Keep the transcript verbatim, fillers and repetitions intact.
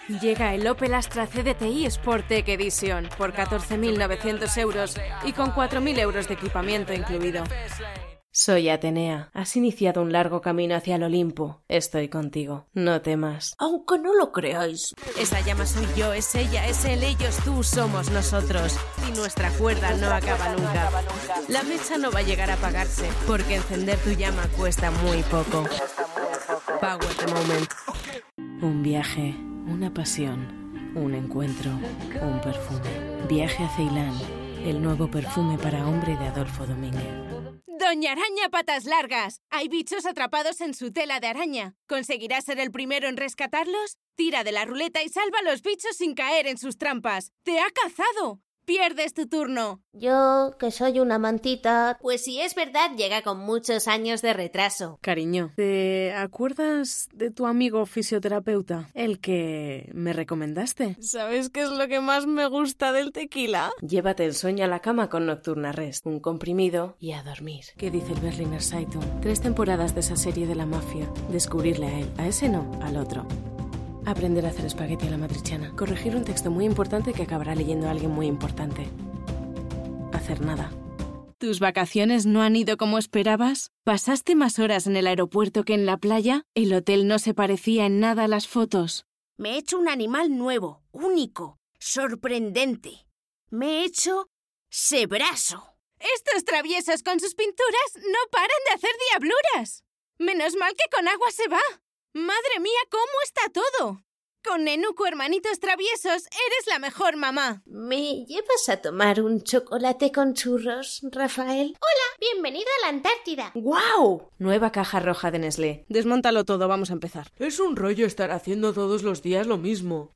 Llega el Opel Astra C D T I Sportec Edition por catorce mil novecientos euros y con cuatro mil euros de equipamiento incluido. Soy Atenea. Has iniciado un largo camino hacia el Olimpo. Estoy contigo. No temas. Aunque no lo creáis. Esa llama soy yo, es ella, es él, ellos, tú, somos nosotros. Y nuestra cuerda no acaba nunca. La mecha no va a llegar a apagarse, porque encender tu llama cuesta muy poco. Power the moment. Un viaje, una pasión, un encuentro, un perfume. Viaje a Ceilán, el nuevo perfume para hombre de Adolfo Domínguez. Doña Araña Patas Largas. Hay bichos atrapados en su tela de araña. ¿Conseguirás ser el primero en rescatarlos? Tira de la ruleta y salva a los bichos sin caer en sus trampas. ¡Te ha cazado! Pierdes tu turno. Yo, que soy una mantita... Pues si es verdad, llega con muchos años de retraso. Cariño, ¿te acuerdas de tu amigo fisioterapeuta? El que me recomendaste. ¿Sabes qué es lo que más me gusta del tequila? Llévate el sueño a la cama con Nocturna Rest. Un comprimido y a dormir. ¿Qué dice el Berliner Zeitung? Tres temporadas de esa serie de la mafia. Descubrirle a él. A ese no, al otro. Aprender a hacer espagueti a la matriciana. Corregir un texto muy importante que acabará leyendo a alguien muy importante. Hacer nada. ¿Tus vacaciones no han ido como esperabas? ¿Pasaste más horas en el aeropuerto que en la playa? ¿El hotel no se parecía en nada a las fotos? Me he hecho un animal nuevo, único, sorprendente. Me he hecho Sebraso. Estos traviesos con sus pinturas no paran de hacer diabluras. Menos mal que con agua se va. ¡Madre mía, cómo está todo! Con Nenuco Hermanitos Traviesos eres la mejor mamá. ¿Me llevas a tomar un chocolate con churros, Rafael? Hola, bienvenido a la Antártida. ¡Guau! Nueva caja roja de Nestlé. Desmóntalo todo, vamos a empezar. Es un rollo estar haciendo todos los días lo mismo.